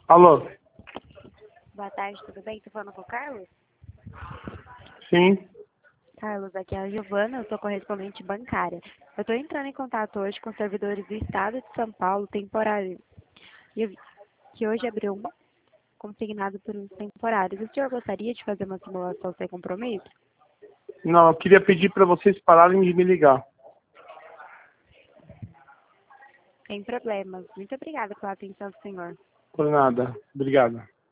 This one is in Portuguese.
Alô? Boa tarde, tudo bem? Tô falando com o Carlos? Sim. Carlos, aqui é a Giovana, eu sou correspondente bancária. Eu tô entrando em contato hoje com servidores do Estado de São Paulo temporário. E eu vi que hoje abriu um consignado por uns temporários. O senhor gostaria de fazer uma simulação sem compromisso? Não, eu queria pedir para vocês pararem de me ligar. Sem problemas. Muito obrigada pela atenção do senhor. Por nada. Obrigado.